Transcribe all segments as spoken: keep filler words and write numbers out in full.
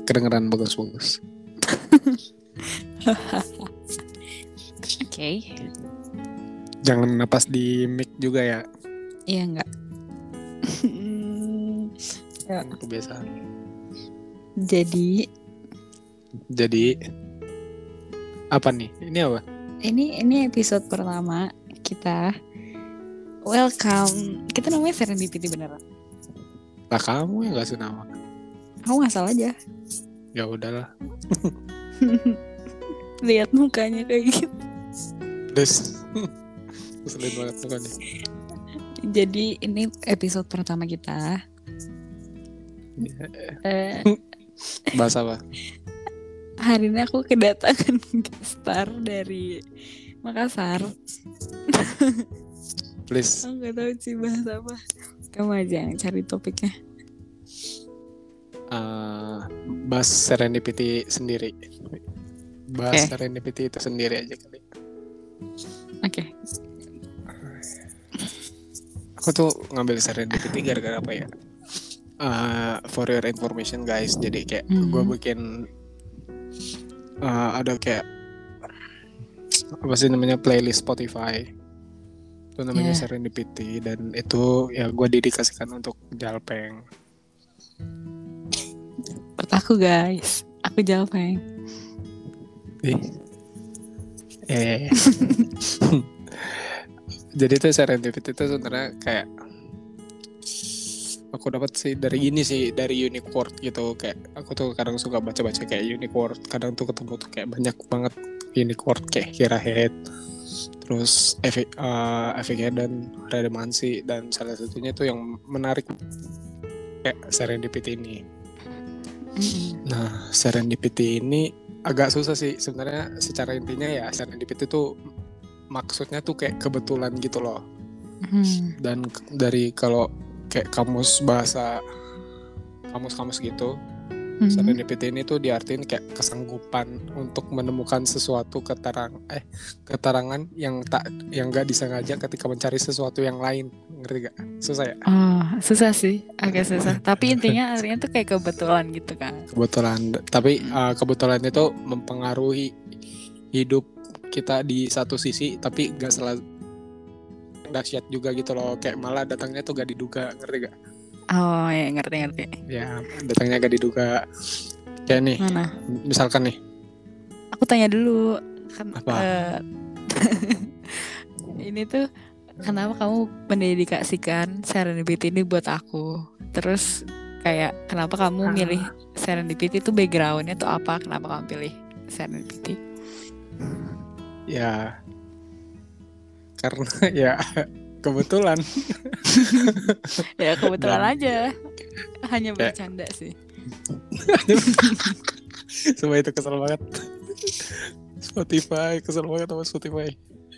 kedengeran bagus-bagus. Oke. Okay. Jangan napas di mic juga ya. Iya enggak. Ya. Kebiasaan. Jadi Jadi apa nih? Ini apa? Ini ini episode pertama kita. Welcome. Kita namanya Serendipity beneran. Lah kamu yang kasih nama. Kamu ngasal aja. Ya udahlah. Lihat mukanya kayak gitu. Terus keselin banget mukanya. Jadi ini episode pertama kita. eh, Bahas apa? Hari ini aku kedatangan star dari Makassar. Please. Aku gak tahu sih bahas apa. Kamu aja yang cari topiknya. Uh, bahas serendipity sendiri. Bahas okay. serendipity itu sendiri aja kali. Oke. Okay. Aku tuh ngambil serendipity gara-gara apa ya? Uh, for your information guys, jadi kayak mm-hmm. gue bikin uh, ada kayak apa sih namanya playlist Spotify. Itu namanya yeah. Serendipity, dan itu ya gue dedikasikan untuk Jalpeng. Aku guys, aku Jalpeng. Eh, eh. Jadi tuh serendipity itu sebenarnya kayak aku dapat sih dari ini sih, dari Uniquote gitu. Kayak aku tuh kadang suka baca-baca kayak Uniquote. Kadang tuh ketemu tuh kayak banyak banget Uniquote kayak Kirahead, terus Efike uh, dan Redemansi, dan salah satunya tuh yang menarik kayak serendipity ini. Nah, serendipity ini agak susah sih sebenarnya. Secara intinya ya serendipity itu maksudnya tuh kayak kebetulan gitu loh. Mm. Dan dari kalau kayak kamus bahasa kamus-kamus gitu, mm-hmm. serendipity ini tuh diartiin kayak kesanggupan untuk menemukan sesuatu keterang eh keterangan yang tak yang enggak disengaja ketika mencari sesuatu yang lain. Ngerti gak? Susah ya? Oh, susah sih, agak susah. Tapi intinya artinya tuh kayak kebetulan gitu kan. Kebetulan, tapi uh, kebetulan itu mempengaruhi hidup kita di satu sisi, tapi gak selalu dahsyat juga gitu loh. Kayak malah datangnya tuh gak diduga, ngerti gak? Oh ya, ngerti-ngerti. Ya, datangnya gak diduga. Kayak nih, mana? Misalkan nih. Aku tanya dulu. Kan, apa? Uh, ini tuh kenapa kamu mendedikasikan serendipity ini buat aku? Terus kayak kenapa kamu milih serendipity itu, backgroundnya tuh apa? Kenapa kamu pilih serendipity? Ya karena ya kebetulan. Ya kebetulan Dan, aja. Hanya bercanda ya. Sih. Semua itu kesel banget. Spotify kesel banget sama Spotify.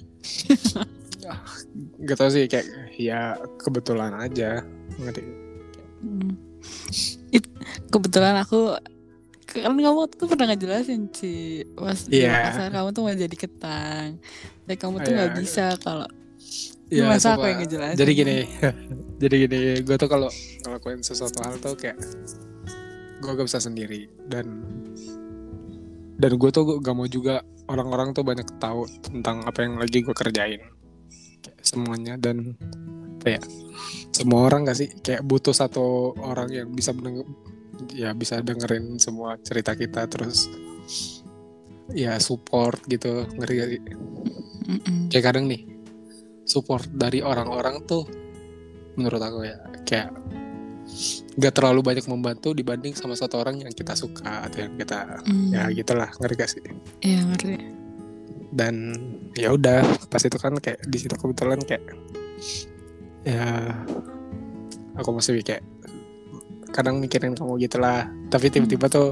Gak tau sih, kayak ya kebetulan aja. Ngerti? Hmm. It, kebetulan aku kan kamu tuh pernah ngejelasin sih pas di yeah. Makassar kamu tuh mau jadi ketang, tapi kamu tuh nggak yeah. bisa kalau yeah, masa aku yang ngejelasin. Jadi gini, jadi gini, gue tuh kalau ngelakuin sesuatu hal tuh kayak gue gak bisa sendiri, dan dan gue tuh gak mau juga orang-orang tuh banyak tahu tentang apa yang lagi gue kerjain. Semuanya, dan apa ya, semua orang gak sih kayak butuh satu orang yang bisa meneng- ya bisa dengerin semua cerita kita, terus ya support gitu, ngerti gak sih? Mm-mm. Kayak kadang nih support dari orang-orang tuh menurut aku ya kayak gak terlalu banyak membantu dibanding sama satu orang yang kita suka atau yang kita mm. ya gitulah, ngerti gak sih? Iya, ngerti. Dan ya udah pas itu kan kayak di situ kebetulan kayak ya aku masih kayak kadang mikirin kamu gitulah, tapi tiba-tiba tuh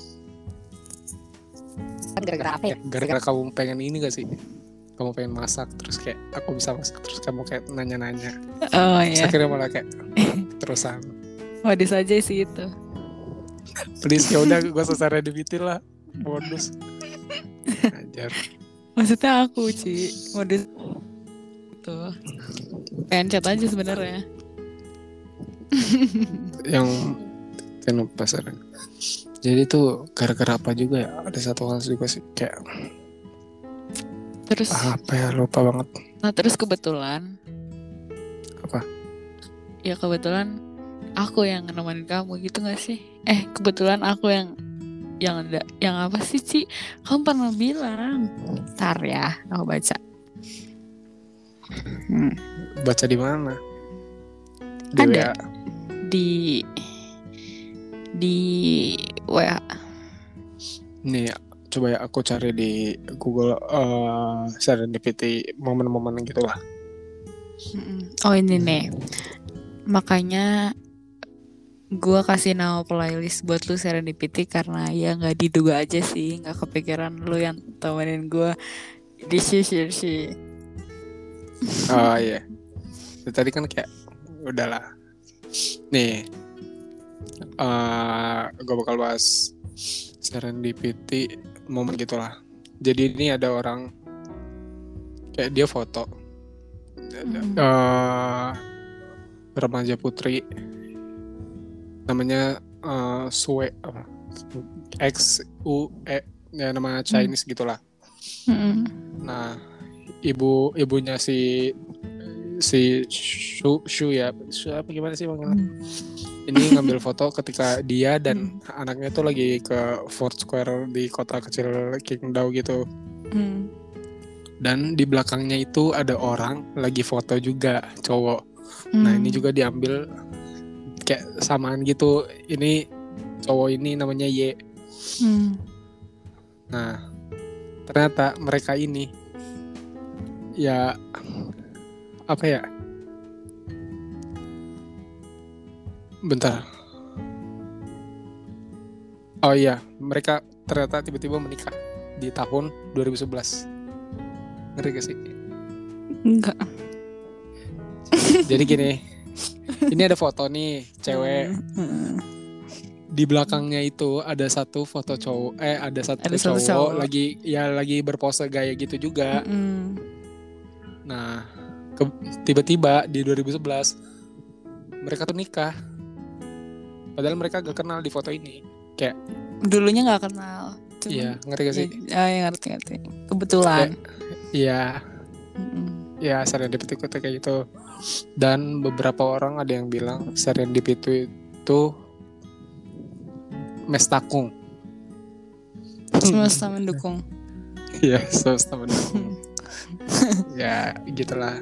gara-gara apa ya? Gara-gara kamu pengen ini gak sih? Kamu pengen masak, terus kayak aku bisa masak, terus kamu kayak nanya-nanya. Oh iya. Akhirnya malah kayak terusan. Modus aja sih itu. Please ya udah gue selesai redivity lah. Modus. Ajar. Maksudnya aku Ci, modus itu pengen chat aja sebenarnya. Yang kenapa pasaran? Jadi tuh gara-gara apa juga ya? Ada satu hal juga sih kayak Terus apa ya, lupa banget. nah terus kebetulan Apa? ya kebetulan aku yang nemenin kamu gitu gak sih? Eh kebetulan aku yang yang ada yang apa sih Ci? Kamu pernah bilang. Ntar ya, aku baca. Hmm. Baca di mana? Di Ada. W A. Di di W A. Nih, coba ya aku cari di Google uh, serendipity momen-momen gitu lah. Oh ini nih. Makanya gue kasih nama playlist buat lu serendipity karena ya nggak diduga aja sih, nggak kepikiran lu yang temenin gue di sisi sih. Oh iya. Tadi kan kayak udahlah. Nih, uh, gue bakal bahas serendipity momen gitulah. Jadi ini ada orang kayak dia foto Hmm. uh, remaja putri namanya uh, Sue apa X U E ya, nama Chinese gitulah. Hmm. Nah, ibu ibunya si si Shu, Shu ya, Shu apa gimana sih manggilnya? Hmm. Ini ngambil foto ketika dia dan Hmm. anaknya tuh lagi ke Fort Square di kota kecil Qingdao gitu. Hmm. Dan di belakangnya itu ada orang lagi foto juga, cowok. Hmm. Nah, ini juga diambil kayak samaan gitu. Ini cowok ini namanya Y. Hmm. Nah, ternyata mereka ini ya apa ya? Bentar. Oh iya, mereka ternyata tiba-tiba menikah di tahun dua ribu sebelas. Ngeri gak sih? Enggak. Jadi gini, ini ada foto nih cewek. Hmm. Di belakangnya itu ada satu foto cowok, eh ada satu Ada satu cowok, cowok. lagi ya lagi berpose gaya gitu juga. Hmm. Nah, ke- tiba-tiba di dua ribu sebelas mereka tuh nikah. Padahal mereka gak kenal di foto ini. Kayak Dulunya nggak kenal. Cuman, iya, ngerti gak sih? ya, ya ngerti ngerti. Kebetulan. Iya, Hmm. ya serendipity itu kayak gitu. Dan beberapa orang ada yang bilang serendipity itu mestakung. Semesta mendukung. Iya, semesta mendukung. Ya, gitulah.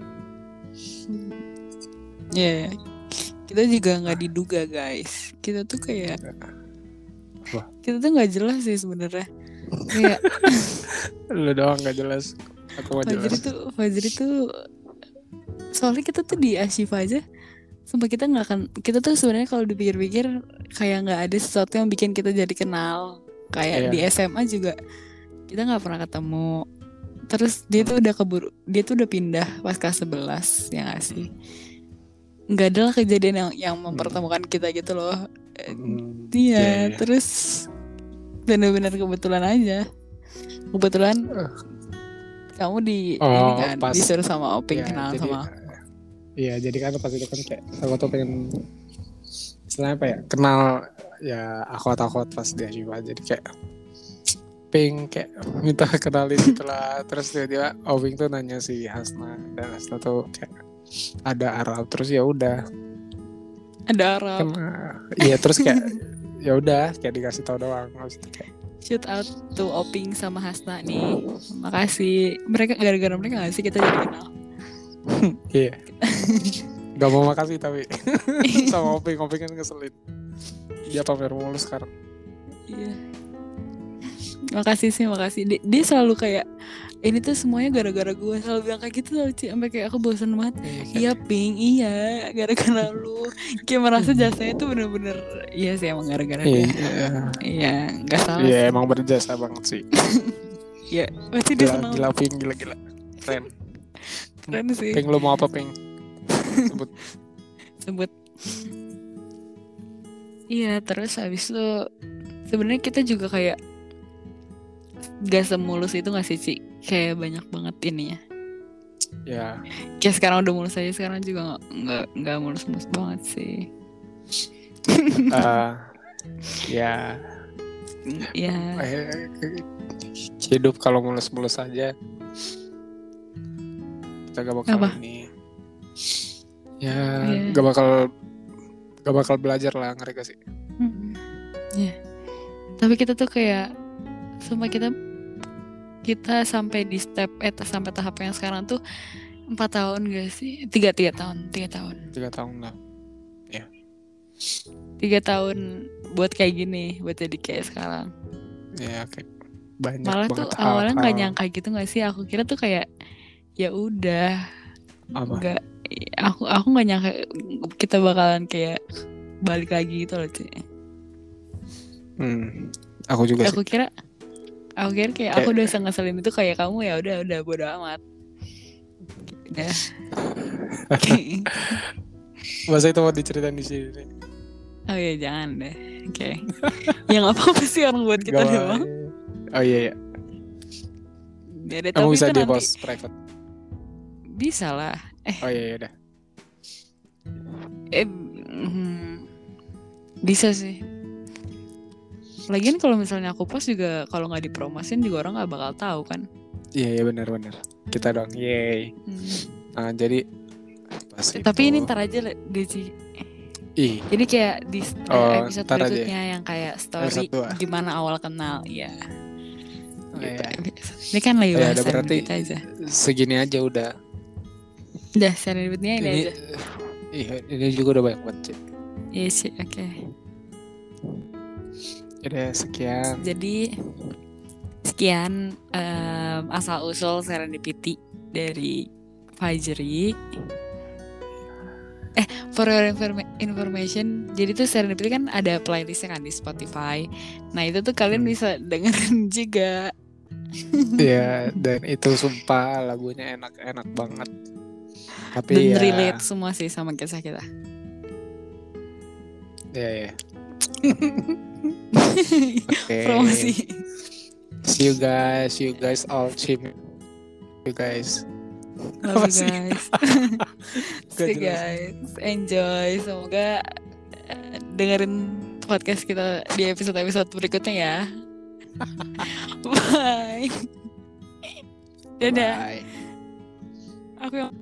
Ya, yeah. Kita juga nggak diduga guys. Kita tuh kayak, Wah. kita tuh nggak jelas sih sebenarnya. Kayak Lu doang gak jelas. Aku mah Fajri jelas. tuh, Fajri tuh, soalnya kita tuh di Ashifa aja, sumpah kita nggak akan, kita tuh sebenarnya kalau dipikir-pikir kayak nggak ada sesuatu yang bikin kita jadi kenal. Kayak Iya. di S M A juga kita nggak pernah ketemu. Terus dia tuh udah keburu, dia tuh udah pindah pas kelas sebelas, ya nggak sih? Nggak ada lah kejadian yang yang mempertemukan kita gitu loh. Hmm, Iya, iya, iya. terus benar-benar kebetulan aja. Kebetulan Uh. kamu di Oh, ini kan pas. disuruh sama Oping Ya, kenalan jadi, sama. Iya, jadi kan pas itu kan kayak aku tuh pengen istilahnya apa ya, kenal ya akhwat-akhwat pas di Ashifa. Jadi kayak Ping kayak minta kenalin gitu lah. Terus tiba-tiba Oping tuh nanya si Hasna, dan Hasna tuh kayak ada Arab, terus ya udah Ada Arab. kan, uh, iya terus kayak ya udah kayak dikasih tau doang. Maksudnya kayak Shout out to Oping sama Hasna nih. Makasih. Mereka gara-gara mereka nggak sih kita jadi kenal. iya. Gak mau makasih tapi sama Oping, Oping kan ngeselin. Dia pamer mulu sekarang. Iya. Makasih sih, makasih. Dia, dia selalu kayak ini tuh semuanya gara-gara gue, selalu bilang kayak gitu loh, Ci. Sampai kayak aku bosan banget. Iya, Ping, iya, gara-gara lu. Kayak merasa jasanya tuh bener-bener iya sih emang gara-gara dia. Iya. Iya, nggak salah. Iya, sih. emang berjasa banget sih. Iya, pasti dia Gila, kenal. gila Ping, gila gila. Keren. Keren sih. Ping, lu mau apa Ping? Sebut. Sebut. Iya, terus habis itu sebenarnya kita juga kayak gak semulus itu gak sih, Ci? Kayak banyak banget ininya. Ya. Kayak sekarang udah mulus aja, sekarang juga gak, gak, gak mulus-mulus banget sih. Uh, Ya, Ya, eh, hidup kalau mulus-mulus aja kita gak bakal apa? ini. Ya, Ya. gak bakal gak bakal belajar lah, ngerti gak sih? Mm. Ya. Tapi kita tuh kayak, sumpah kita kita sampai di step eh sampai tahap yang sekarang tuh empat tahun gak sih? Tiga tiga tahun, tiga tahun, Tiga tahun lah. tiga tahun buat kayak gini, buat jadi kayak sekarang. Ya, kayak banyak Malah banget tuh awalnya nggak hal-hal. nyangka gitu nggak sih? Aku kira tuh kayak ya udah, Apa? nggak. Aku aku nggak nyangka kita bakalan kayak balik lagi gitu loh, Ci. Hmm, aku juga Aku sih. kira, aku kira kayak aku udah ngeselin itu kayak kamu ya udah udah bodo amat. Udah. Masa itu mau diceritain di sini? Oh iya jangan deh. Oke. Ya nggak apa-apa sih orang buat kita Gak apa- doang. Oh iya iya. Ya deh, Kamu tapi bisa itu di nanti post private. bisa lah. Eh, Oh iya iya udah. eh hmm, bisa sih. Lagian kalau misalnya aku post juga kalau nggak dipromosin juga orang nggak bakal tahu kan. Iya iya benar benar. Kita dong. Yeay. Hmm. Nah, jadi pas Eh, Tapi itu- ini ntar aja lah, deh, Ci. Ih, Jadi kayak di eh, Oh, episode ntar aja berikutnya yang kayak story Episode dua. gimana awal kenal, ya. Oh, Gitu. iya. Ini kan lagi Oh, ya bahas udah, berarti kita aja. segini aja udah. Udah, serendipitnya ini, Ini, aja. iya, ini juga udah banyak banget. Cik. Iya sih, oke. Udah sekian. Jadi sekian em, asal usul serendipity dari Fajri. Eh, for your informa- information, jadi tuh serendipity kan ada playlistnya kan di Spotify. Nah itu tuh kalian Hmm. bisa dengerin juga. Iya, dan itu sumpah lagunya enak-enak banget. Tapi Dan ya, relate semua sih sama kisah kita. ya ya. Oke. Promosi. See you guys, see you guys all chim. You guys. Love Apa you sih? guys. Gak See you jelas. guys. Enjoy. Semoga eh, dengerin podcast kita di episode-episode berikutnya ya. Bye. Dadah. Bye. Aku yang